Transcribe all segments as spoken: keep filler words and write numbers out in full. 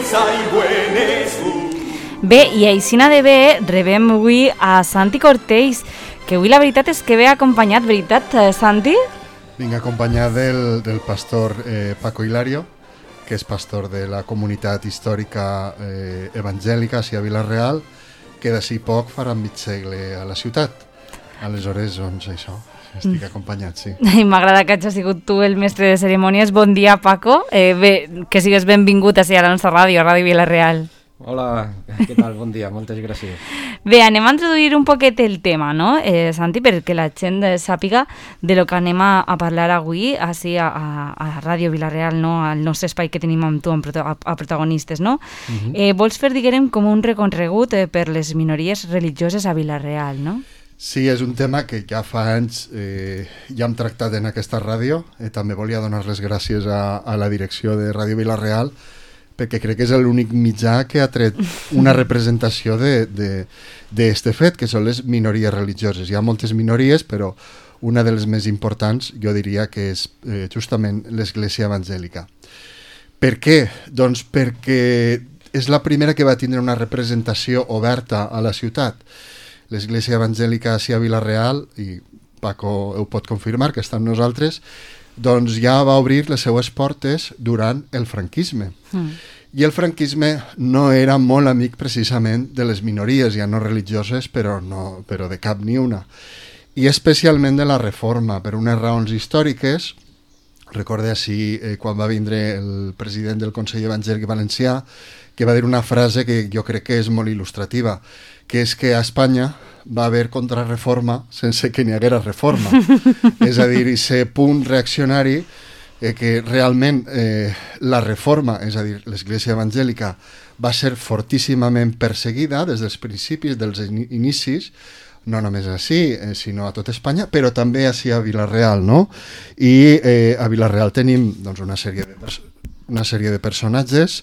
Bé, i aixina de bé rebem avui a Santi Cortells, que avui la veritat és que ve acompanyat, veritat, Santi? Vinc acompanyat del, del pastor eh, Paco Hilario, que és pastor de la comunitat històrica eh, evangèlica a Vila-real, que d'ací poc farà mig segle a la ciutat. Aleshores, doncs, això, estic acompanyat, sí. I m'agrada que hagis sigut tu el mestre de cerimònies. Bon dia, Paco. Eh, bé, que sigues benvingut a la nostra ràdio, a Ràdio Vila-real. Hola, què tal? Bon dia, moltes gràcies. Bé, anem a introduir un poquet el tema, no, eh, Santi, perquè la gent sàpiga de lo que anem a, a parlar avui així a, a, a Ràdio Vila-real, no, al nostre espai que tenim amb tu, amb prota, a, a protagonistes, no? Uh-huh. eh, vols fer, diguem, com un recorregut eh, per les minories religioses a Vila-real, no? Sí, és un tema que ja fa anys eh, ja hem tractat en aquesta ràdio. Eh, també volia donar les gràcies a, a la direcció de Ràdio Vila-real, perquè crec que és l'únic mitjà que ha tret una representació d'aquest fet, que són les minories religioses. Hi ha moltes minories, però una de les més importants jo diria que és eh, justament l'Església Evangèlica. Per què? Doncs perquè és la primera que va tindre una representació oberta a la ciutat. L'Església Evangèlica a Vila-real, i Paco ho pot confirmar, que està amb nosaltres, doncs ja va obrir les seues portes durant el franquisme. Mm. I el franquisme no era molt amic precisament de les minories, ja no religioses, però, no, però de cap ni una. I especialment de la Reforma, per unes raons històriques. Recorde així eh, quan va vindre el president del Consell Evangèlic Valencià, que va dir una frase que jo crec que és molt il·lustrativa, que és que a Espanya va haver contrarreforma sense que n'hi haguera reforma. És a dir, aquest punt reaccionari eh, que realment eh, la reforma, és a dir, l'Església Evangèlica, va ser fortíssimament perseguida des dels principis, dels inicis, no només així, eh, sinó a tot Espanya, però també així a Vila-real, no? I eh, a Vila-real tenim doncs, una sèrie de, una sèrie de personatges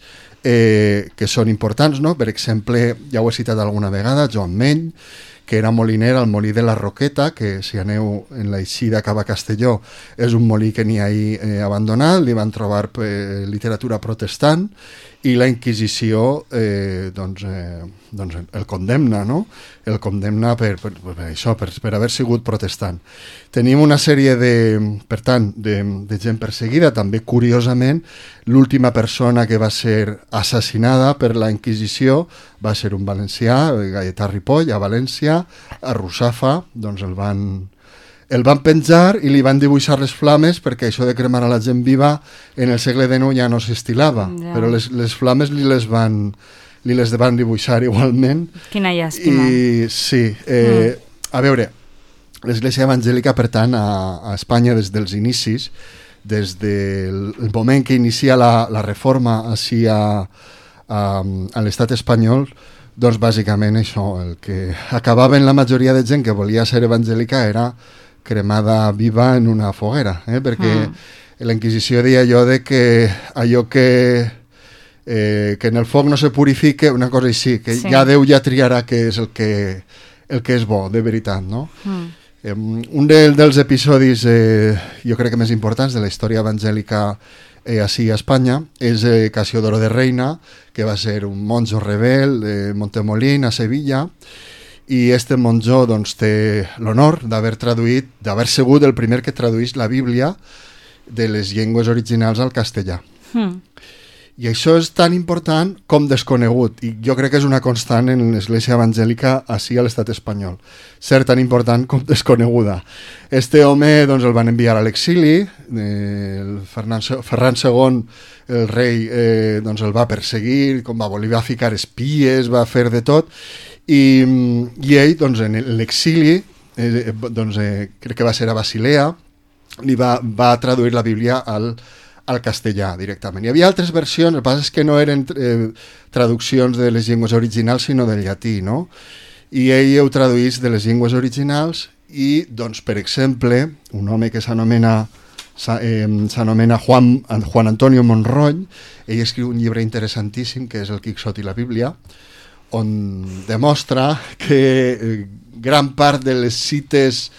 eh, que són importants, no? Per exemple, ja ho he citat alguna vegada, Joan Meny, que era moliner al molí de la Roqueta, que si aneu en l'eixida cap a Castelló és un molí que n'hi ha ahí eh, abandonat, li van trobar eh, literatura protestant, i la Inquisició eh, doncs, eh, doncs el condemna, no? El condemna per, per, per això, per, per haver sigut protestant. Tenim una sèrie de, per tant, de, de gent perseguida. També, curiosament, l'última persona que va ser assassinada per la Inquisició va ser un valencià, Gaietà Ripoll, a València, a Russafa, doncs el van... El van penjar i li van dibuixar les flames, perquè això de cremar a la gent viva en el segle dinou ja no s'estilava, ja. Però les, les flames li les, van, li les van dibuixar igualment. Quina llàstima. I sí, eh, mm. a veure, l'Església Evangèlica, per tant, a, a Espanya des dels inicis, des del moment que inicia la, la reforma així a, a, a l'estat espanyol, doncs bàsicament això, el que acabaven la majoria de gent que volia ser evangèlica era cremada viva en una foguera, eh? Perquè mm. la Inquisició deia allò de que allò que, eh, que en el foc no se purifique, una cosa així, que sí. Ja Déu ja triarà què és el que, el que és bo, de veritat, no? Mm. Eh, un de, dels episodis, eh, jo crec que més importants de la història evangèlica eh, així a Espanya és eh, Casiodoro de Reina, que va ser un monjo rebel de Montemolín, a Sevilla, i este monjo doncs, té l'honor d'haver traduït, d'haver sigut el primer que traduís la Bíblia de les llengües originals al castellà. Mm. I això és tan important com desconegut, i jo crec que és una constant en l'Església Evangèlica així a l'estat espanyol, ser tan important com desconeguda. Este home doncs, el van enviar a l'exili, eh, el Ferran, Ferran segon, el rei, eh, doncs, el va perseguir, com va voler, va ficar espies, va fer de tot, i, i ell, doncs, en l'exili, eh, doncs, eh, crec que va ser a Basilea, li va, va traduir la Bíblia al al castellà directament. Hi havia altres versions, el que passa és que no eren eh, traduccions de les llengües originals, sinó del llatí, no? I ell ho traduís de les llengües originals i, doncs, per exemple, un home que s'anomena eh, s'anomena Juan, Juan Antonio Monroy, ell escriu un llibre interessantíssim que és el Quixot i la Bíblia, on demostra que eh, gran part de les cites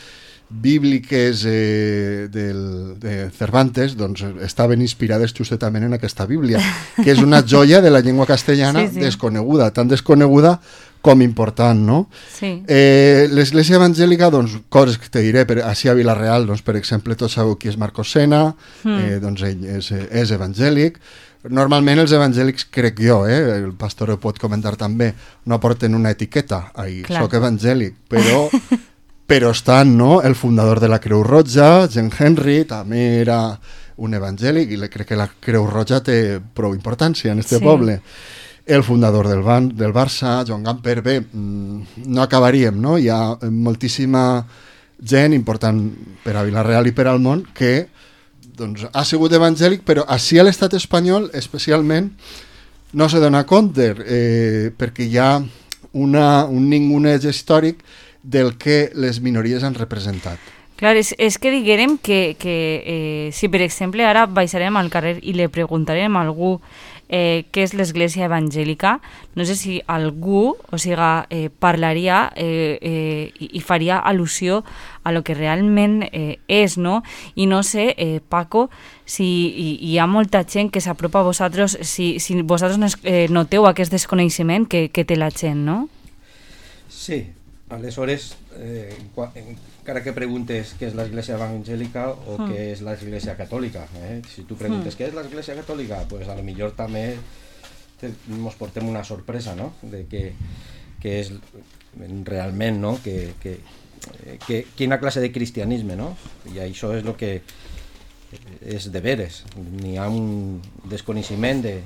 bíbliques eh, del, de Cervantes doncs estaven inspirades justament en aquesta Bíblia, que és una joia de la llengua castellana sí, sí. desconeguda, tan desconeguda com important, no? Sí. Eh, L'Església Evangèlica, doncs, coses que te diré, per, així a Vila-real, doncs, per exemple, tots sabeu qui és Marcos Sena, mm. eh, doncs ell és, és evangèlic. Normalment els evangèlics, crec jo, eh, el pastor ho pot comentar també, no porten una etiqueta, ahí, soc evangèlic, però, però estan, no?, el fundador de la Creu Roja, Jean Henry, també era un evangèlic, i crec que la Creu Roja té prou importància en este sí. poble. El fundador del, Ban, del Barça, Joan Gamper, bé, no acabaríem, no? Hi ha moltíssima gent important per a Vila-real i per al món que doncs, ha sigut evangèlic, però així a l'estat espanyol, especialment, no se dona compte, eh, perquè hi ha una, un ninguneig històric del que les minories han representat. Clar, és, és que diguérem que, que eh, si per exemple ara baixarem al carrer i li preguntarem a algú eh, què és l'Església Evangèlica, no sé si algú, o sigui, eh, parlaria eh, eh, i, i faria al·lusió a lo que realment eh, és, no? I no sé, eh, Paco, si hi, hi ha molta gent que s'apropa a vosaltres, si, si vosaltres eh, noteu aquest desconeixement que, que té la gent, no? Sí, aleshores, eh, quan, encara que preguntes què és l'Església Evangèlica o mm. què és l'Església Catòlica, eh? Si tu preguntes mm. què és l'Església Catòlica, pues a lo millor també ens portem una sorpresa, no?, de que, que és realment, no?, que, que, que, quina classe de cristianisme, no?, i això és el que és de veres. N'hi ha un desconeixement de,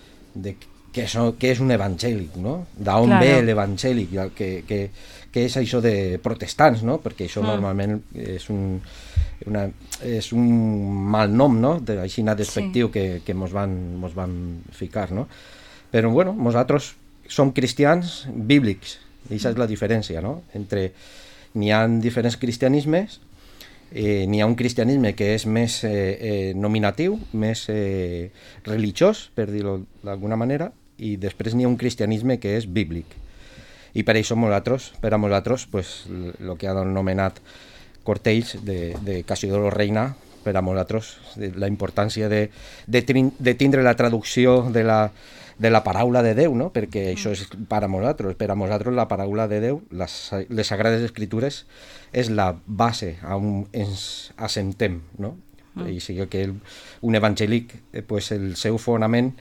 de què és, què és un evangèlic, no?, d'on claro. ve l'evangèlic, que, que que és això de protestants, no? Perquè això mm. normalment és un, una, és un mal nom, no? De, així despectiu sí. que, que mos, van, mos van ficar, no? Però, bueno, nosaltres som cristians bíblics, i aquesta és la diferència, no? Entre, n'hi ha diferents cristianismes, eh, n'hi ha un cristianisme que és més eh, eh, nominatiu, més eh, religiós, per dir-ho d'alguna manera, i després n'hi ha un cristianisme que és bíblic. I per això nosaltres, per a nosaltres, pues, el que ha anomenat Cortells de, de Cassiodoro Reina, per a nosaltres, la importància de, de, de tindre la traducció de la, de la paraula de Déu, no? Perquè això és per a nosaltres, per a nosaltres la paraula de Déu, les, les Sagrades Escritures, és la base on ens assentem, no? Mm. I sigui que el, un evangèlic, eh, pues, el seu fonament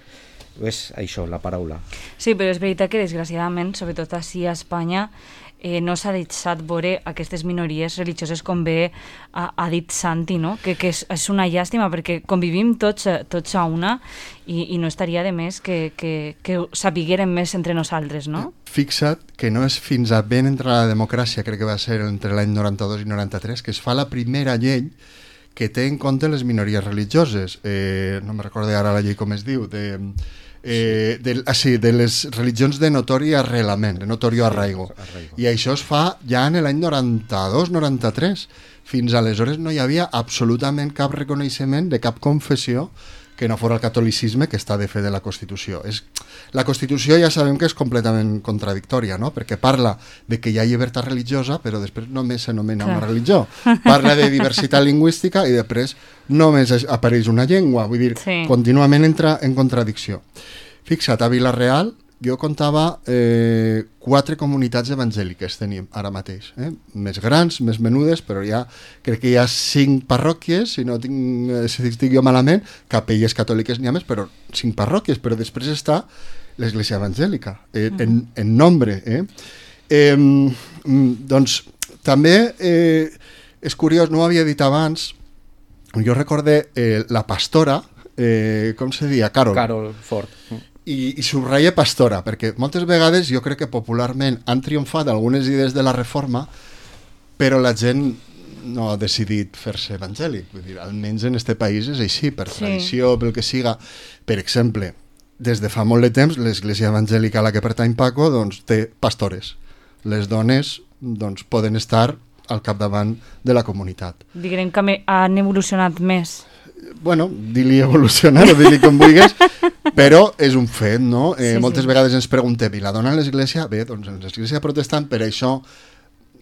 és això, la paraula. Sí, però és veritat que desgraciadament, sobretot així a Espanya, eh, no s'ha deixat veure aquestes minories religioses com bé ha, ha dit Santi, no? Que, que és, és una llàstima perquè convivim tots, tots a una i, i no estaria de més que, que, que sapiguérem més entre nosaltres, no? Fixa't que no és fins a ben entre la democràcia, crec que va ser entre l'any noranta-dos i noranta-tres, que es fa la primera llei que té en compte les minories religioses. Eh, no me recordo ara la llei com es diu, de... Eh, de, ah, sí, de les religions de notori arrelament, de notori arraigo. Sí, i això es fa ja en l'any noranta-dos noranta-tres. Fins aleshores no hi havia absolutament cap reconeixement de cap confessió que no fos el catolicisme que està de fe de la Constitució. És, la Constitució ja sabem que és completament contradictòria, no? Perquè parla de que hi ha llibertat religiosa, però després només s'anomena una religió. Parla de diversitat lingüística i després només apareix una llengua. Vull dir, sí. contínuament entra en contradicció. Fixa't, a Vila-real jo contava eh, quatre comunitats evangèliques tenim ara mateix, eh? Més grans, més menudes, però ja crec que hi ha cinc parròquies, si no tinc, si estic jo malament, capelles catòliques n'hi ha més, però cinc parròquies, però després està l'Església Evangèlica, eh, uh-huh. en, en nombre. Eh? Eh, doncs també eh, és curiós, no ho havia dit abans, jo recordé eh, la pastora, eh, com se deia? Carol. Carol Fort. I, i subratlla pastora, perquè moltes vegades jo crec que popularment han triomfat algunes idees de la reforma, però la gent no ha decidit fer-se evangèlic. Vull dir, almenys en este país és així, per sí. tradició, pel que siga. Per exemple, des de fa molt de temps, l'Església Evangèlica a la que pertany Paco doncs, té pastores. Les dones doncs, poden estar al capdavant de la comunitat. Diguem que han evolucionat més. Bueno, di-li evolucionar o di-li com vulguis, però és un fet, no? Eh, sí, moltes sí. vegades ens preguntem, i la dona a l'església? Bé, doncs en l'església protestant per això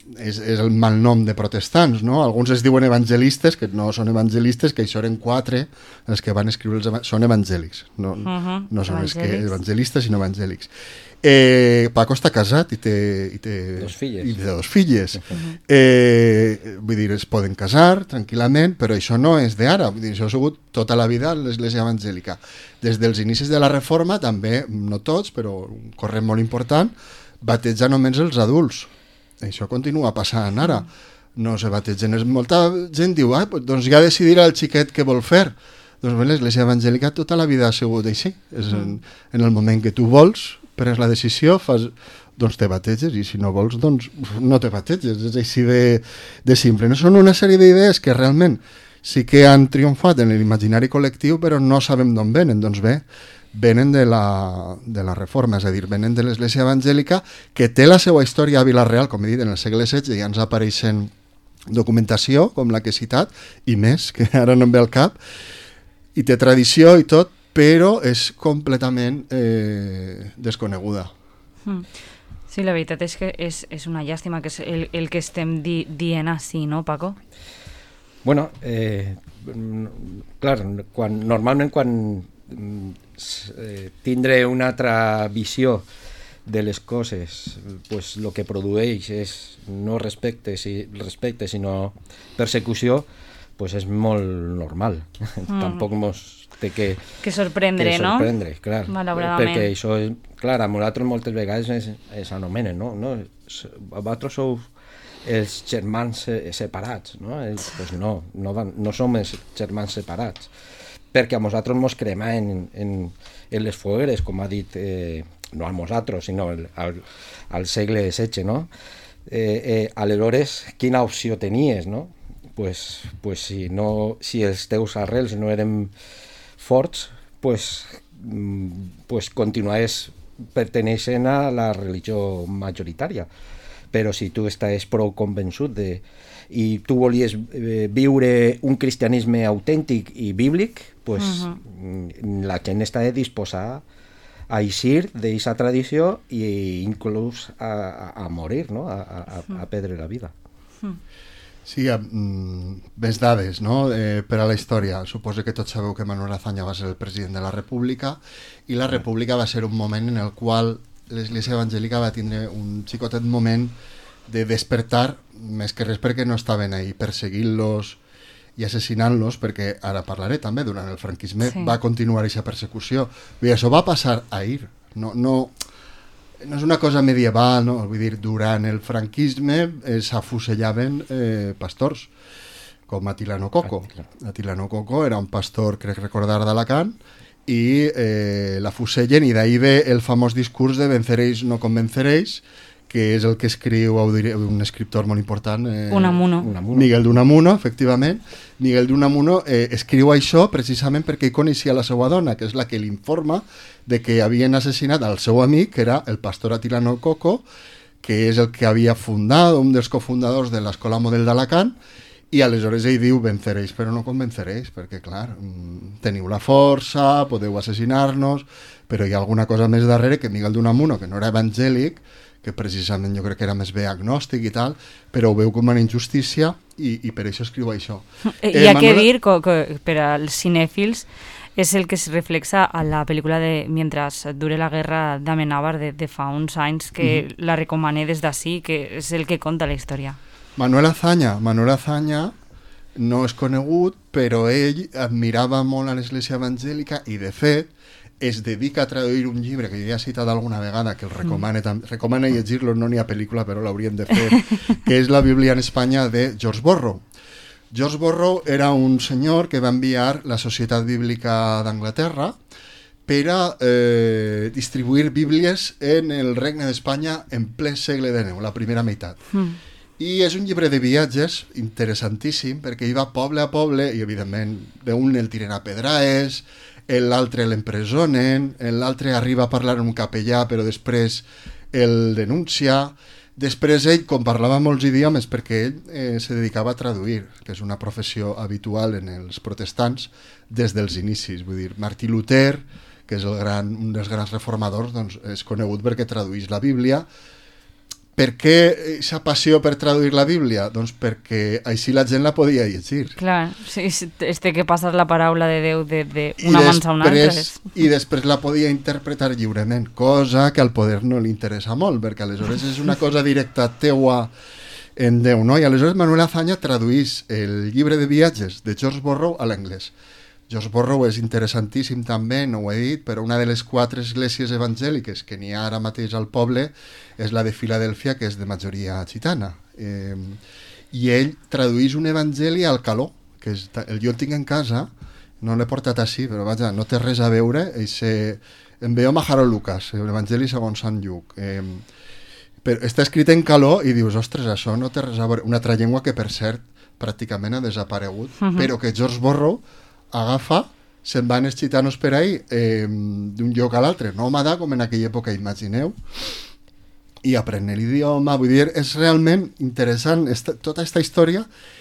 és, és el malnom de protestants, no? Alguns es diuen evangelistes, que no són evangelistes, que això eren quatre, els que van escriure els evangèlics, són evangèlics, no, uh -huh, no són els que evangelistes, sinó evangèlics. Eh, Paco està casat i té, i té, dos filles. I té dos filles. Uh -huh. eh, vull dir, es poden casar tranquil·lament, però això no és d'ara, vull dir, això ha sigut tota la vida l'Església evangèlica. Des dels inicis de la Reforma, també, no tots, però un corrent molt important, batejar només els adults. Això continua passant ara. No se bategen. Molta gent diu, ah, doncs ja decidirà el xiquet què vol fer. Doncs bé, l'Església evangèlica tota la vida ha sigut així. És en, en el moment que tu vols, prens la decisió, fas, doncs te bateges, i si no vols, doncs no te bateges. És així de, de simple. No són una sèrie d'idees que realment sí que han triomfat en l'imaginari col·lectiu, però no sabem d'on venen. Doncs bé, venen de la, de la Reforma, és a dir, venen de l'Església evangèlica, que té la seva història a Vila-real, com he dit, en el segle setze, ja ens apareixen documentació, com la que he citat, i més, que ara no em ve al cap, i té tradició i tot, però és completament eh, desconeguda. Mm. Sí, la veritat és que és, és una llàstima que és el, el que estem di, dient així, no, Paco? Bueno, eh, clar, quan, normalment quan eh, tindre una altra visió de les coses, pues lo que produeix és no respecte, si, respecte sinó persecució, pues és molt normal. Mm. Tampoc mos té que, que sorprendre, que sorprendre, no? Clar, malauradament. perquè això, és, clar, a nosaltres moltes vegades es, es anomenen, no? no? Vosaltres sou els germans separats, no? Els, pues no, no, van, no som els germans separats, perquè a nosaltres mos crema en, en, en les fogueres, com ha dit, eh, no a nosaltres, sinó al, al, al segle setze, no? Eh, eh, aleshores, quina opció tenies, no? Pues, pues si, no, si els teus arrels no eren forts, pues, pues continuaves perteneixent a la religió majoritària. Però si tu estàs prou convençut de, i tu volies eh, viure un cristianisme autèntic i bíblic, pues, uh-huh. la gent està disposada a eixir d'aquesta tradició i inclús a, a, a morir, no? a, a, a perdre la vida. Uh-huh. Sí, mm, més dades, no? eh, per a la història. Suposo que tots sabeu que Manuel Azaña va ser el president de la República, i la República va ser un moment en el qual l'Església evangèlica va tindre un xicotet moment de despertar, més que res perquè no estaven ahí perseguint-los i assassinant-los, perquè ara parlaré també, durant el franquisme sí. va continuar aquesta persecució. Vull dir, això va passar ahir, no, no, no és una cosa medieval, no? Vull dir, durant el franquisme eh, s'afusellaven eh, pastors, com Atilano Coco. Atilano Coco era un pastor, crec recordar, d'Alacant, i eh, la fusellen, i d'ahir ve el famós discurs de venceréis, no convenceréis, que és el que escriu un escriptor molt important, eh, Unamuno. Miguel d'Unamuno, efectivament. Miguel d'Unamuno eh, escriu això precisament perquè ell coneixia la seva dona, que és la que l'informa de que havien assassinat al seu amic, que era el pastor Atilano Coco, que és el que havia fundat, un dels cofundadors de l'Escola Model d'Alacant, i aleshores ell diu, venceréis, però no convenceréis, perquè clar, teniu la força, podeu assassinar-nos, però hi ha alguna cosa més darrere, que Miguel d'Unamuno, que no era evangèlic, que precisament jo crec que era més bé agnòstic i tal, però ho veu com una injustícia i, i per això escriu això. Eh, hi ha Manuel... que dir que, que per als cinèfils és el que es reflexa a la pel·lícula de Mientras dure la guerra d'Amenábar de, de fa uns anys, que mm-hmm. la recomané des d'ací, que és el que conta la història. Manuel Azaña, Manuel Azaña no és conegut, però ell admirava molt a l'Església evangèlica i, de fet, es dedica a traduir un llibre que jo ja he citat alguna vegada, que el recomane, mm. recomana llegir-lo, no n'hi ha pel·lícula, però l'haurien de fer, que és la Bíblia en Espanya de George Borrow. George Borrow era un senyor que va enviar la Societat Bíblica d'Anglaterra per a eh, distribuir bíblies en el Regne d'Espanya en ple segle dinou, la primera meitat. Mm. I és un llibre de viatges interessantíssim, perquè hi va poble a poble i, evidentment, d'un el tiren a pedraes, l'altre l'empresonen, l'altre arriba a parlar amb un capellà, però després el denuncia. Després ell, com parlava molts idiomes, perquè ell eh, se dedicava a traduir, que és una professió habitual en els protestants des dels inicis. Vull dir, Martí Luter, que és el gran, un dels grans reformadors, doncs, és conegut perquè traduís la Bíblia. Per què aquesta passió per traduir la Bíblia? Doncs perquè així la gent la podia llegir. Clar, sí, es té que passar la paraula de Déu d'una mans a una altra. I després la podia interpretar lliurement, cosa que al poder no li interessa molt, perquè aleshores és una cosa directa teua en Déu, no? I aleshores Manuel Azaña traduís el llibre de viatges de George Borrow a l'anglès. George Borrow és interessantíssim també, no ho he dit, però una de les quatre esglésies evangèliques que n'hi ha ara mateix al poble és la de Filadèlfia, que és de majoria gitana. Eh, I ell traduís un evangeli al caló, que és, el jo el tinc en casa, no l'he portat així, però vaja, no té res a veure, eixe, en veu Majaro Lucas, l'evangeli segons Sant Lluc. Eh, però està escrit en caló i dius, ostres, això no té res a veure. Una altra llengua que, per cert, pràcticament ha desaparegut, uh-huh. però que George Borrow agafa, se'n van els gitanos per ahí eh, d'un lloc a l'altre, nòmada, com en aquella època, imagineu, i aprenen l'idioma. Vull dir, és realment interessant esta, tota aquesta història,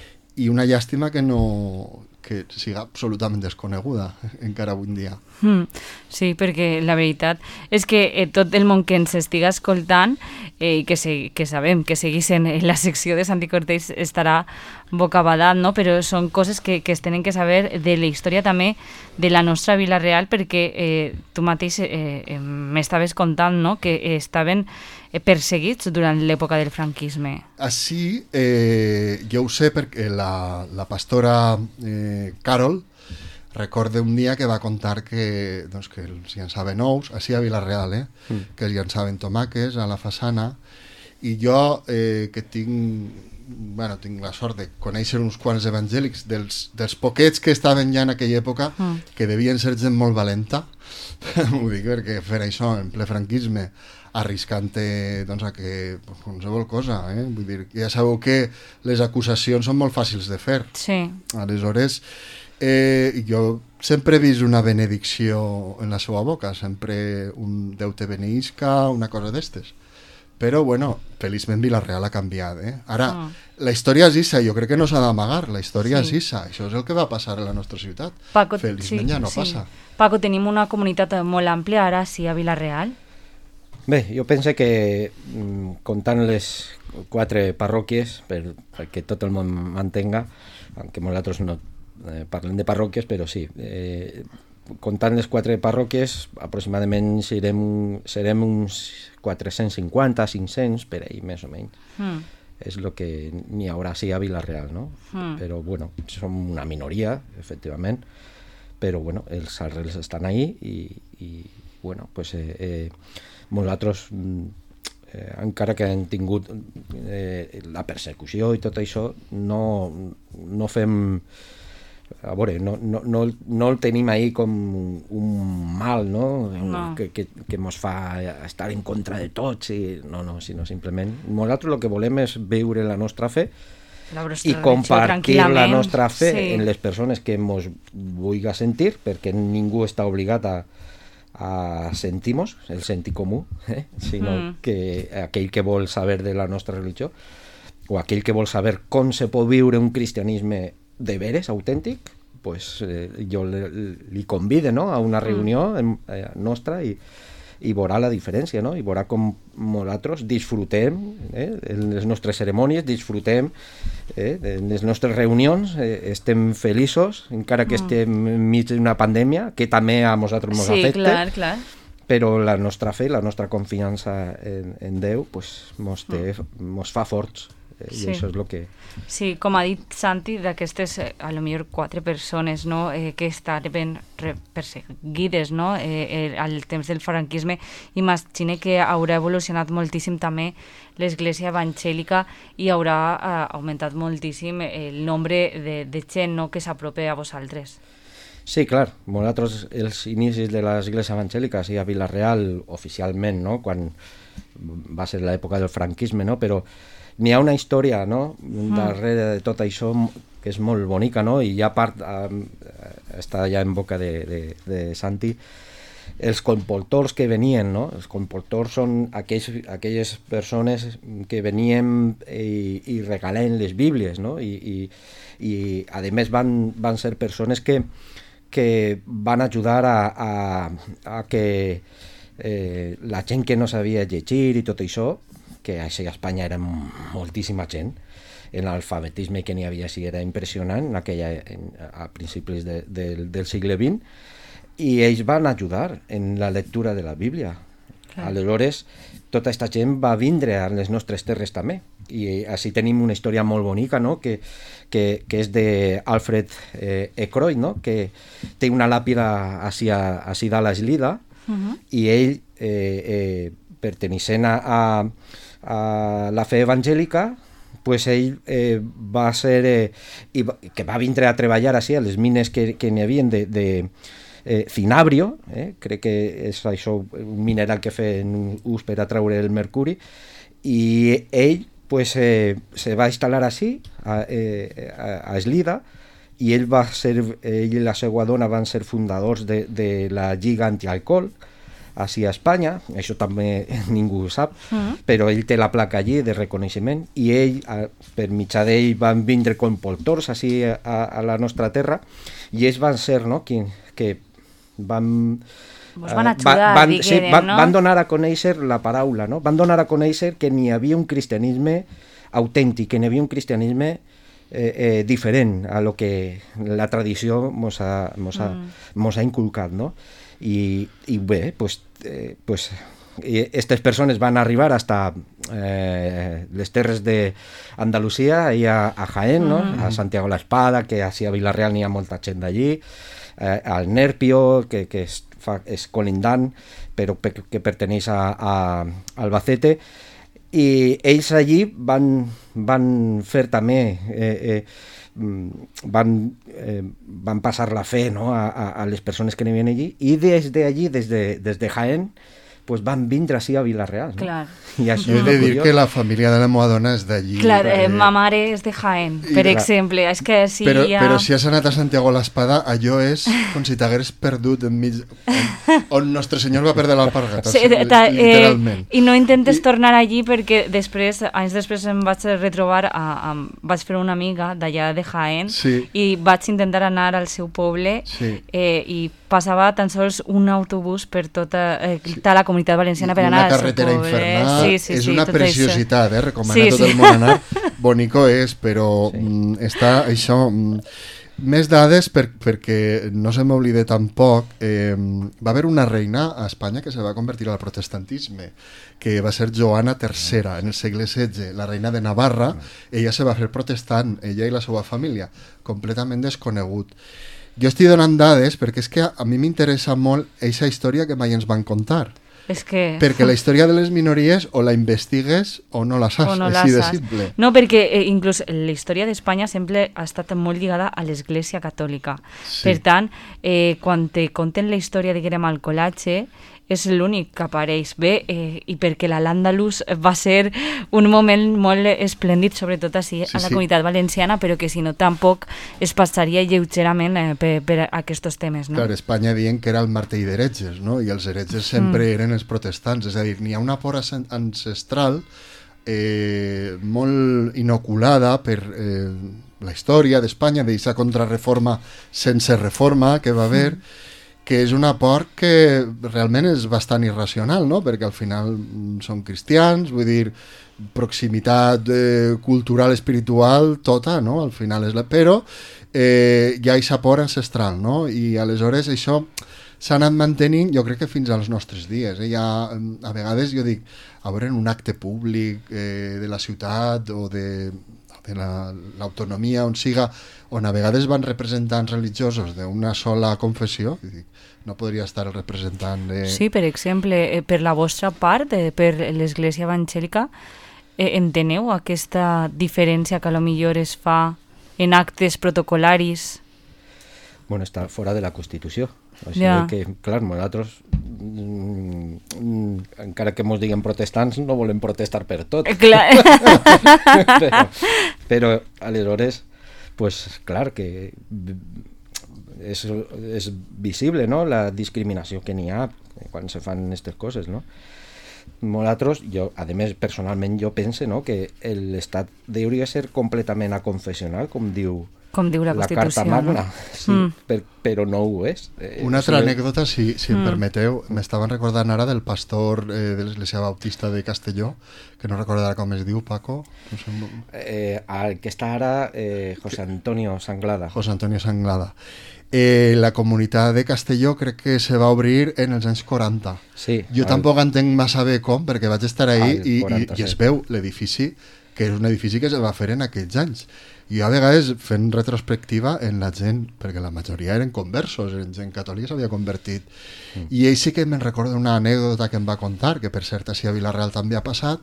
i una llàstima que no que siga absolutament desconeguda encara avui en dia. Mm, sí, perquè la veritat és que eh, tot el món que ens estiga escoltant eh, i que, se, que sabem que seguís en la secció de Santi Cortés estarà bocabadat, no? Però són coses que, que es tenen que saber de la història també de la nostra Vila Real, perquè eh, tu mateix eh, eh, m'estaves contant, no? Que eh, estaven perseguits durant l'època del franquisme. Així, eh, jo ho sé perquè la, la pastora eh, Carol recorda un dia que va contar que, doncs, que els llançaven ous, així a Vila-real, eh? Mm. que els llançaven tomàquets a la façana, i jo eh, que tinc, bueno, tinc la sort de conèixer uns quants evangèlics dels, dels poquets que estaven ja en aquella època, mm. que devien ser gent molt valenta, ho dic perquè fer això en ple franquisme, arriscant-te doncs, a que pues, qualsevol cosa, eh? Vull dir, ja sabeu que les acusacions són molt fàcils de fer. Sí. Aleshores, eh, jo sempre he vist una benedicció en la seva boca, sempre un Déu te beneïsca, una cosa d'estes. Però, bueno, feliçment Vila-real ha canviat, eh? Ara, ah. la història és issa, jo crec que no s'ha d'amagar, la història sí. és issa, això és el que va passar a la nostra ciutat. Paco, feliçment sí, ja no sí. passa. Paco, tenim una comunitat molt àmplia ara, sí, a Vila-real? Bé, jo penso que comptant les quatre parròquies, per, perquè tot el món m'entenga, aunque nosaltres no eh, parlem de parròquies, però sí, eh, comptant les quatre parròquies, aproximadament serem, serem uns quatre-cents cinquanta, cinc-cents, per ahí, més o menys. Mm. És el que n'hi haurà sí a Vila-real, no? Mm. Però, bueno, som una minoria, efectivament, però, bueno, els arrels estan ahí i, i bueno, pues... Eh, eh, nosaltres, eh, encara que hem tingut eh, la persecució i tot això, no, no fem... A veure, no, no, no, no el tenim ahí com un mal, no? no. Que, que, que mos fa estar en contra de tots. I... No, no, sinó simplement... Nosaltres el que volem és veure la nostra fe i compartir la nostra fe sí. en les persones que mos vulgui sentir, perquè ningú està obligat a a sentimos, el sentir comú, eh? sinó mm. que aquell que vol saber de la nostra religió o aquell que vol saber com se pot viure un cristianisme de veres, autèntic, pues, eh, jo li, li convide no? a una reunió mm. eh, nostra i, i veurà la diferència, no? I veurà com nosaltres disfrutem eh, en les nostres cerimònies, disfrutem eh, en les nostres reunions, eh, estem feliços, encara que mm. estem enmig d'una pandèmia, que també a nosaltres ens sí, afecta, clar, clar. Però la nostra fe, la nostra confiança en, en Déu, pues, mos, té, mm. mos fa forts. Eh, sí. I això és el que... Sí, com ha dit Santi, d'aquestes, eh, a lo millor quatre persones no, eh, que estaven perseguides no, eh, eh, al temps del franquisme, imagine que haurà evolucionat moltíssim també l'església evangèlica i haurà eh, augmentat moltíssim el nombre de, de gent no, que s'apropa a vosaltres. Sí, clar, nosaltres els inicis de l'església evangèlica, sí, a Vila-real oficialment, no, quan va ser l'època del franquisme, no, però n'hi ha una història, no?, darrere de tot això que és molt bonica, no?, i ja part, eh, està ja en boca de, de, de Santi, els comportors que venien, no?, els comportors són aquells, aquelles persones que venien i, i regalen les Bíblies, no?, i, i, i a més van, van ser persones que, que van ajudar a, a, a que eh, la gent que no sabia llegir i tot això, que així a Espanya era moltíssima gent, l'alfabetisme que n'hi havia sí era impressionant en aquella, en, a principis de, de, del segle vint, i ells van ajudar en la lectura de la Bíblia. Clar. Aleshores, tota aquesta gent va vindre a les nostres terres també, i així tenim una història molt bonica, no? que, que, que és d'Alfred eh, Ekroyd, no? que té una làpida així, així dalt a Eslida, uh-huh. i ell, eh, eh, pertenecent a, a, a la fe evangèlica, pues ell eh, va ser, eh, i va, que va vindre a treballar així a les mines que, que n'hi havia de, de eh, cinabrio, eh? crec que és això un mineral que feien ús per a treure el mercuri, i ell pues, eh, se va instal·lar així a, eh, a, a Eslida, i ell va ser, ell i la seva dona van ser fundadors de, de la Lliga Antialcohol així a Espanya, això també ningú ho sap, mm. però ell té la placa allí de reconeixement, i ell, a, per mitjà d'ell, van vindre compositors així a, a la nostra terra, i ells van ser, no?, qui, que van... Vos van ajudar, van, diguem, sí, van, no? van donar a conèixer la paraula, no? Van donar a conèixer que n'hi havia un cristianisme autèntic, que n'hi havia un cristianisme eh, eh, diferent a lo que la tradició mos ha, mos ha, mm. mos ha inculcat, no? I, i bé, pues, eh, pues aquestes persones van arribar hasta eh, les terres d'Andalusia i a, a Jaén, no? Mm. A Santiago la Espada, que així a Vila-real n'hi ha molta gent d'allí, eh, al Nerpio, que, que és, fa, és colindant, però pe, que perteneix a, a Albacete, i ells allí van, van fer també eh, eh, van, eh, van passar la fe, no?, a, a, a les persones que n'hi havien allí, i des d'allí, des de, des de Jaén, pues van vindre així a Vila-real, no? Clar. I això jo he de dir curiós. Que la família de la meva dona és d'allí. Clar, eh, ma mare és de Jaén, per clar. exemple. És que si però, ha... però si has anat a Santiago l'Espada, allò és com si t'hagueres perdut enmig... On, on Nostre Senyor va perdre l'alpargata, sí, literalment. Eh, I no intentes I... tornar allí perquè després, anys després em vaig retrobar, a, a, vaig fer una amiga d'allà de Jaén, sí. i vaig intentar anar al seu poble, sí. eh, i passava tan sols un autobús per tota, eh, tota la comunitat valenciana per anar al seu poble. Una carretera infernal, sí, sí, és sí, una preciositat, eh? Recomana sí, tot sí. el món anar. Bonico és, però sí. mm, està això... Mm, més dades per, perquè no se m'oblide tampoc, eh, va haver una reina a Espanya que se va convertir al protestantisme, que va ser Joana tercera en el segle setze, la reina de Navarra. Ella se va fer protestant, ella i la seva família, completament desconegut. Jo estic donant dades perquè és que a, a mi m'interessa molt aquesta història que mai ens van contar. És que... Perquè la història de les minories o la investigues o no la saps, no així la de saps. simple. No, perquè eh, inclús la història d'Espanya sempre ha estat molt lligada a l'Església Catòlica. Sí. Per tant, eh, quan te conten la història, diguem, al colatge, és l'únic que apareix bé, eh, i perquè la l'Andalús va ser un moment molt esplèndid, sobretot així sí, a la sí. comunitat valenciana, però que si no tampoc es passaria lleugerament eh, per, per aquests temes. No? Clar, Espanya diuen que era el martell d'heretges, no? I els heretges sempre mm. eren els protestants, és a dir, n'hi ha una por ancestral eh, molt inoculada per eh, la història d'Espanya, d'aquesta contrarreforma sense reforma que va haver, mm. que és una por que realment és bastant irracional, no? Perquè al final són cristians, vull dir, proximitat eh, cultural, espiritual, tota, no? Al final és la... Però eh, hi ha aquesta por ancestral, no? I aleshores això s'ha anat mantenint, jo crec que fins als nostres dies. Eh? Ha, a vegades jo dic, a veure, en un acte públic eh, de la ciutat o de... de l'autonomia, la, on siga, on a vegades van representants religiosos d'una sola confessió, no podria estar el representant de... Sí, per exemple, per la vostra part, per l'Església Evangèlica, enteneu aquesta diferència que a lo millor es fa en actes protocolaris? Bueno, està fora de la Constitució. O sigui ja. que, clar, nosaltres, mm, encara que mos diguen protestants, no volem protestar per tot. Clar. però, però, aleshores, pues, clar, que és, és visible, no?, la discriminació que n'hi ha quan se fan aquestes coses, no? Nosaltres, jo, a més, personalment, jo pense, no?, que l'Estat hauria de ser completament aconfessional, com diu... Com diu la la Constitució. Carta Magna, no? sí, Mm. per, però no ho és. Eh, Una altra sí, anècdota, si, si em Mm. permeteu, m'estaven recordant ara del pastor eh, de l'Església Bautista de Castelló, que no recordarà com es diu, Paco, no sé, Eh, el que està ara, eh, José Antonio Sanglada. José Antonio Sanglada. Eh, la comunitat de Castelló crec que se va obrir en els anys quaranta. Sí, Jo al- tampoc entenc massa bé com, perquè vaig estar ahí Al i, i, quaranta, i es sí. veu l'edifici, que és un edifici que se va fer en aquells anys. I a vegades fent retrospectiva en la gent, perquè la majoria eren conversos, eren gent catòlica, s'havia convertit. Mm. I ell sí que me'n recorda una anècdota que em va contar, que per cert així a Vilareal també ha passat,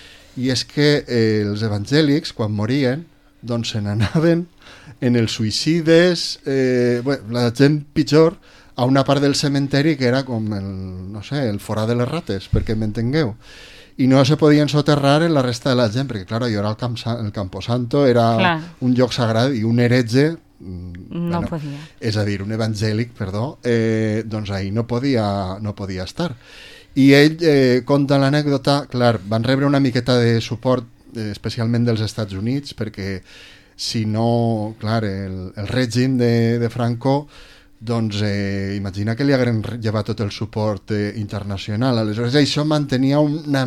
i és que eh, els evangèlics, quan morien, doncs se n'anaven en els suïcides, eh, bueno, la gent pitjor, a una part del cementeri que era com el, no sé, el forat de les rates, perquè m'entengueu. I no se podien soterrar en la resta de la gent, perquè, clar, jo era el, camp, el Camposanto, era Clar. un lloc sagrat i un heretge, mm, No bueno, podia. és a dir, un evangèlic, perdó, eh, doncs ahí no podia, no podia estar. I ell eh, conta l'anècdota, clar, van rebre una miqueta de suport, eh, especialment dels Estats Units, perquè si no, clar, el, el règim de, de Franco, doncs eh, imagina que li hagueren llevat tot el suport eh, internacional. Aleshores això mantenia una,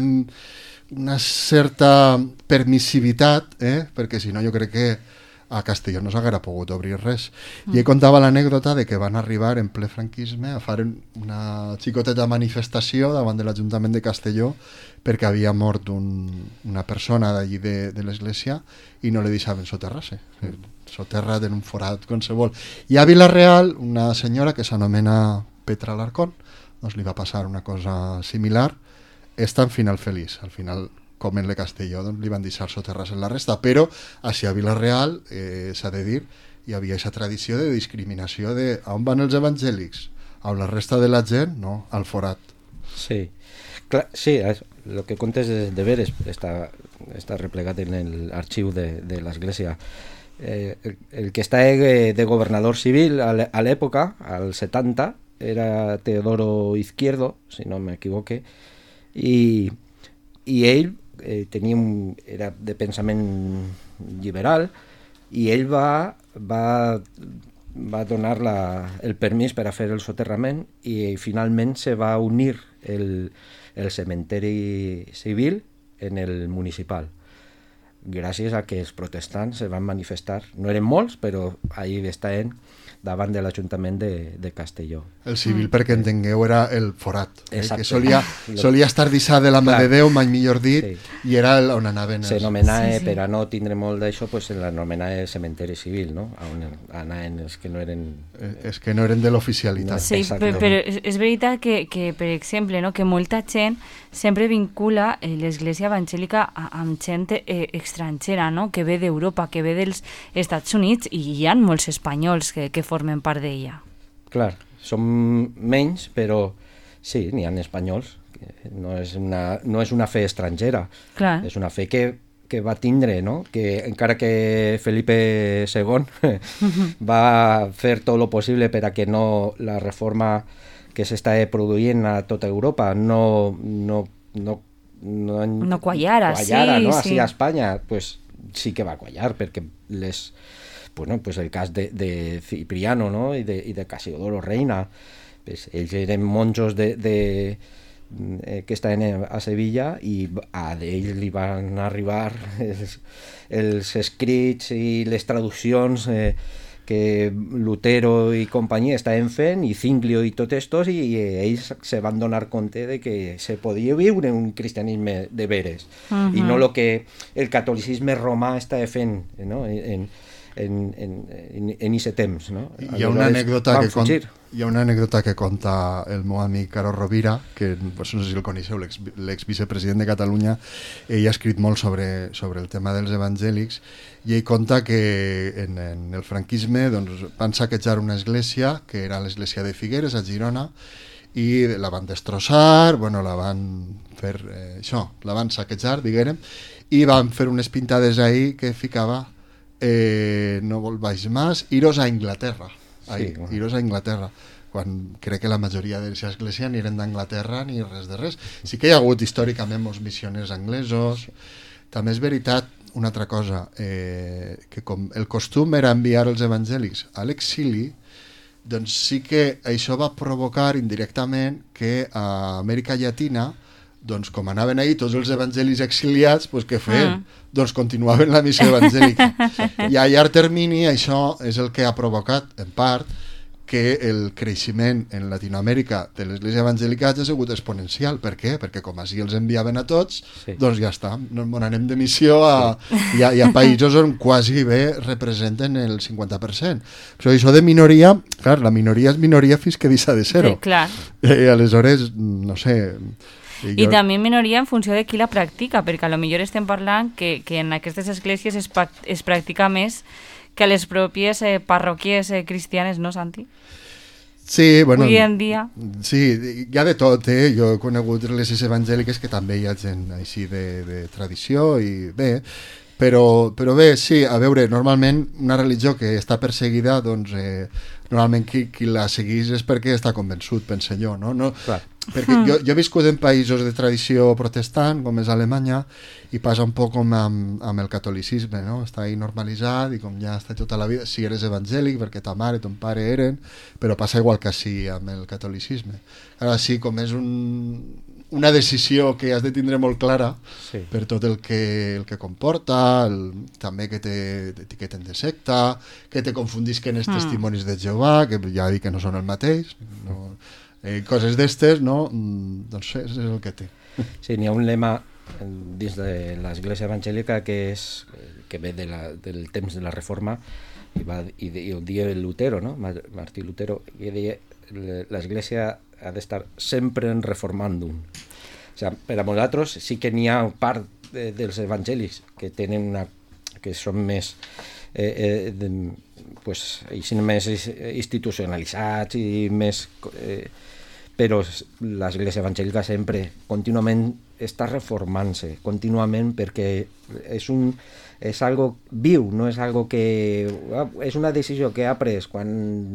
una certa permissivitat, eh? Perquè si no jo crec que a Castelló no s'haguera pogut obrir res. Mm. I ell contava l'anècdota de que van arribar en ple franquisme a fer una xicoteta manifestació davant de l'Ajuntament de Castelló perquè havia mort un, una persona d'allí de, de l'església i no li deixaven soterrar-se. Mm. Soterrat en un forat qualsevol. I a Vilareal, una senyora que s'anomena Petra Alarcón, doncs li va passar una cosa similar. Està en final feliç. Al final, com en le Castelló, doncs li van deixar soterrar-se en la resta, però així a Vilareal, eh, s'ha de dir, hi havia aquesta tradició de discriminació de a on van els evangèlics? A la resta de la gent? No, al forat. Sí, clar, sí, el que contes de, de veres està, està replegat en l'arxiu de, de l'Església. Eh, el, el que està eh, de governador civil a l'època, al setanta, era Teodoro Izquierdo, si no m'equivoque, i, i ell eh, tenia un, era de pensament liberal, i ell va, va, va donar la, el permís per a fer el soterrament i finalment se va unir el, el cementeri civil en el municipal, gràcies a que els protestants se van manifestar. No eren molts, però ahí estaven davant de l'Ajuntament de, de Castelló. El civil, mm. perquè entengueu, era el forat, eh, que solia, Lo- solia estar dissat de la mà Clar. de Déu, mai millor dit, Sí. i era el, on anaven els... S'anomenava, Sí, sí. per a no tindre molt d'això, pues, l'anomenava cementeri civil, no? On anaven els que no eren... Eh, és que no eren de l'oficialitat. No. Sí, Exacte. pe- però és, és veritat que, que, per exemple, no, que molta gent sempre vincula eh, l'Església Evangèlica a- amb gent eh, estrangera, no? Que ve d'Europa, que ve dels Estats Units, i hi ha molts espanyols que, que formen part d'ella. Clar, som menys, però sí, n'hi ha espanyols. No és una, no és una fe estrangera, Clar. és una fe que, que va tindre, no? Que encara que Felipe segon va fer tot el possible per a que no la reforma que s'està produint a tota Europa no, no, no, no, No quallara, quallara, sí, no? sí. Així a Espanya, pues, sí que va quallar, perquè les, bueno, pues el cas de, de Cipriano, no? I de, i de Casiodoro Reina, pues, ells eren monjos de, de, eh, que estaven a Sevilla i a d'ells li van arribar els, els escrits i les traduccions eh, que Lutero i companyia estaven fent, i Zinglio i tot estos, i, i ells se van donar compte de que se podia viure un cristianisme de veres, uh -huh. i no el que el catolicisme romà estava fent, no? en, en, en, en, en ese temps. No? Hi ha una anècdota van que con... fugir. hi ha una anècdota que conta el meu amic Caro Rovira, que pues, no sé si el coneixeu, l'ex- l'exvicepresident de Catalunya. Ell ha escrit molt sobre, sobre el tema dels evangèlics, i ell conta que en, en el franquisme doncs, van saquejar una església, que era l'església de Figueres, a Girona, i la van destrossar, bueno, la van fer eh, això, la van saquejar, diguérem, i van fer unes pintades ahí que ficava eh, no volváis más, iros a Inglaterra. Ahí, Sí, bueno. iros a Inglaterra, quan crec que la majoria de l'església església ni eren d'Anglaterra ni res de res. Sí que hi ha hagut històricament molts missioners anglesos. També és veritat, una altra cosa, eh, que com el costum era enviar els evangèlics a l'exili, doncs sí que això va provocar indirectament que a Amèrica Llatina, doncs com anaven ahir tots els evangelis exiliats, doncs què feien? Mm. Doncs continuaven la missió evangèlica. I a llarg termini això és el que ha provocat, en part, que el creixement en Latinoamèrica de l'Església Evangèlica ha sigut exponencial. Per què? Perquè com així els enviaven a tots, sí. doncs ja està, no anem de missió a, sí. i, a, i a països on quasi bé representen el cinquanta per cent. Però això de minoria, clar, la minoria és minoria fins que deixa de ser-ho. Sí, clar. I aleshores, no sé... I, jo... I també minoria en funció de qui la practica, perquè a lo millor estem parlant que, que en aquestes esglésies es, es practica més que a les pròpies eh, parròquies eh, cristianes, no, Santi? Sí, bueno... Avui en dia... Sí, hi ha de tot, eh? Jo he conegut esglésies evangèliques que també hi ha gent així de, de tradició i bé, però, però bé, sí, a veure, normalment una religió que està perseguida, doncs eh, normalment qui, qui la seguís és perquè està convençut, pense jo, no? no Clar. Perquè jo, jo he viscut en països de tradició protestant, com és Alemanya, i passa un poc com amb, amb el catolicisme, no? Està ahí normalitzat i com ja està tota la vida, si eres evangèlic, perquè ta mare i ton pare eren, però passa igual que així amb el catolicisme. Ara sí, com és un, una decisió que has de tindre molt clara sí. per tot el que, el que comporta, el, també que t'etiqueten de secta, que te confundisquen els mm. testimonis de Jehovà, que ja dic que no són el mateix, no... Eh, coses d'estes, no? Mm, doncs és el que té. Sí, n'hi ha un lema dins de l'Església Evangèlica que és que ve de la, del temps de la Reforma i, va, i, de, i ho dia Lutero, no? Martí Lutero, i deia l'Església ha d'estar sempre en reformandum. O sigui, per a nosaltres sí que n'hi ha part de, dels evangèlics que tenen una, que són més eh, eh, de, pues, així més institucionalitzats i més... Eh, però l'Església Evangèlica sempre, contínuament, està reformant-se, contínuament, perquè és, un, és algo viu, no és algo que... És una decisió que ha pres quan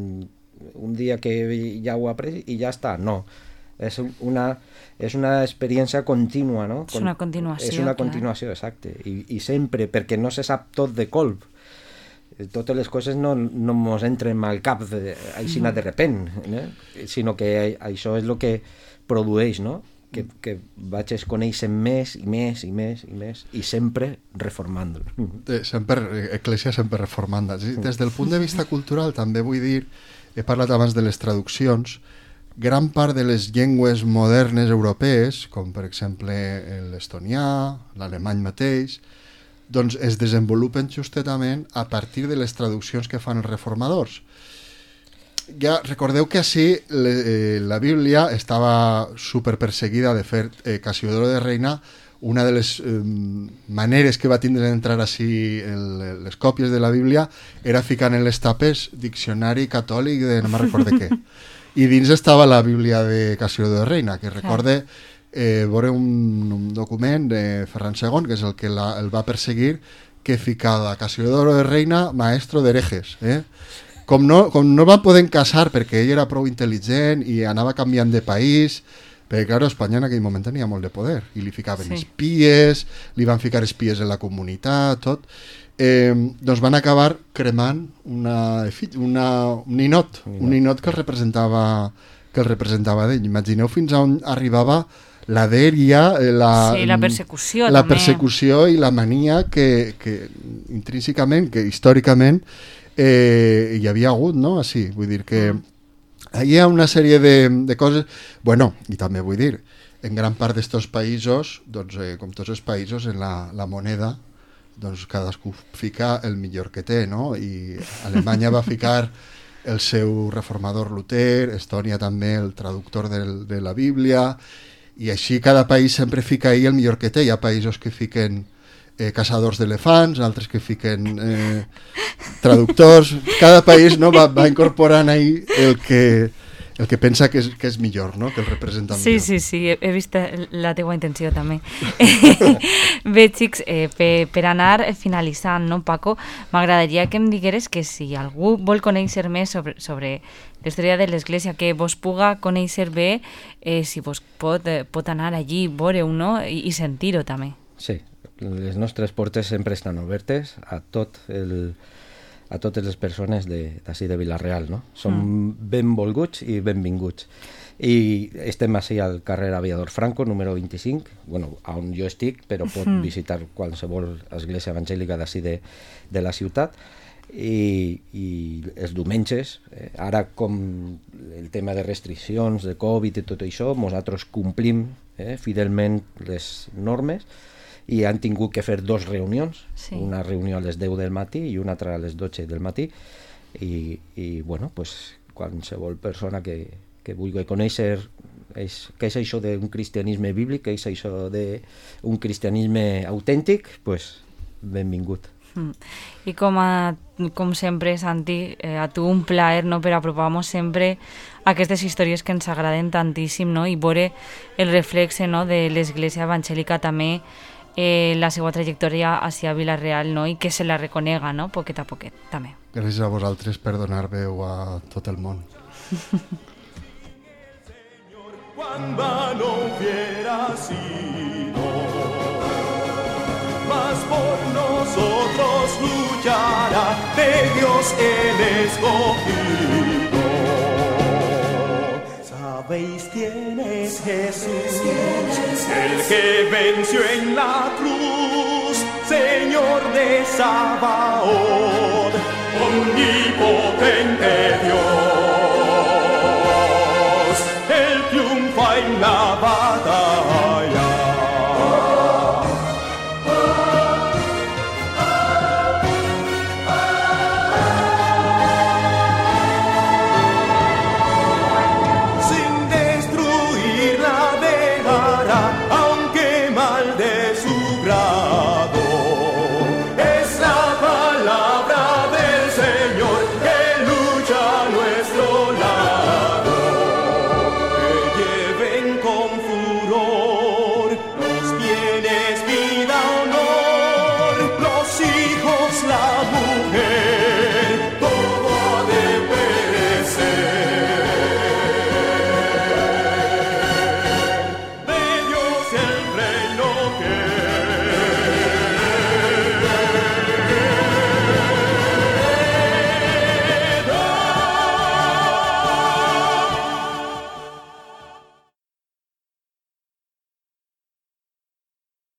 un dia que ja ho ha pres i ja està, no. És una, és una experiència contínua, no? És una continuació. És una continuació, clar. Exacte. I, I sempre, perquè no se sap tot de colp. Totes les coses no, no mos entren al cap de, així no. de repent, no? Sinó que això és el que produeix, no? Que, que vaig conèixer més i més i més i més i sempre reformant. Sempre, Eclésia sempre reformant. Des del punt de vista cultural també vull dir, he parlat abans de les traduccions, gran part de les llengües modernes europees, com per exemple l'estonià, l'alemany mateix, doncs es desenvolupen justament a partir de les traduccions que fan els reformadors. Ja recordeu que així le, eh, la Bíblia estava superperseguida, de fet, eh, Casiodoro de Reina, una de les eh, maneres que va tindre d'entrar així el, les còpies de la Bíblia era ficant en les tapes diccionari catòlic de no me'n recordo què. I dins estava la Bíblia de Casiodoro de Reina, que recorde... Eh, veure un, un document de Ferran segon, que és el que la, el va perseguir, que ficava Casiodoro de Reina, maestro d'herejes. Eh? Com, no, com no van poder casar perquè ell era prou intel·ligent i anava canviant de país, perquè, clar, Espanya en aquell moment tenia molt de poder, i li ficaven sí. espies, li van ficar espies en la comunitat, tot. Eh, doncs van acabar cremant una, una, un ninot, un ninot que el representava, que el representava d'ell. Imagineu fins a on arribava la dèria, la, sí, la persecució la també. persecució i la mania que, que intrínsecament, que històricament eh, hi havia hagut, no? Així, vull dir que hi ha una sèrie de, de coses, bueno, i també vull dir, en gran part d'estos països, doncs, eh, com tots els països, en la, la moneda, doncs cadascú fica el millor que té, no? I Alemanya va ficar el seu reformador Luter, Estònia també el traductor del, de la Bíblia, i així cada país sempre fica ahí el millor que té. Hi ha països que fiquen eh, caçadors d'elefants, altres que fiquen eh, traductors. Cada país, no, va, va incorporant ahí el que, el que pensa que és, que és millor, no? Que el representa sí, millor. Sí, sí, he, he vist la teua intenció també. Bé, xics, eh, per, per anar finalitzant, no, Paco, m'agradaria que em digueres que si algú vol conèixer més sobre, sobre la història de l'Església, que vos puga conèixer bé, eh, si vos pot, eh, pot anar allí, veure-ho, no? I, i sentir-ho també. Sí, les nostres portes sempre estan obertes a tot el, a totes les persones d'ací de, de Vila-real, no? Som mm. benvolguts i benvinguts. I estem així al carrer Aviador Franco, número vint-i-cinc, bueno, on jo estic, però pot mm. visitar qualsevol església evangèlica d'ací de, de la ciutat. I, i els diumenges, eh, ara com el tema de restriccions, de Covid i tot això, nosaltres complim eh, fidelment les normes i han tingut que fer dos reunions, sí. una reunió a les deu del matí i una altra a les dotze del matí, i, i bueno, pues, qualsevol persona que, que vulgui conèixer és, què és això d'un cristianisme bíblic, què és això d'un cristianisme autèntic, pues, benvingut. Mm. I com, a, com sempre, Santi, eh, a tu un plaer, no?, per apropar-nos sempre a aquestes històries que ens agraden tantíssim, no?, i veure el reflexe, no?, de l'Església Evangèlica també, eh, la seva trajectòria hacia Vila-real, no?, i que se la reconega, no?, poquet a poquet, també. Gràcies a vosaltres per donar veu a tot el món. Cuando no hubiera sido, mas por nosotros luchará de Dios el escogido. ¿Sabéis quién es Jesús? El que venció en la cruz, Señor de Sabaoth.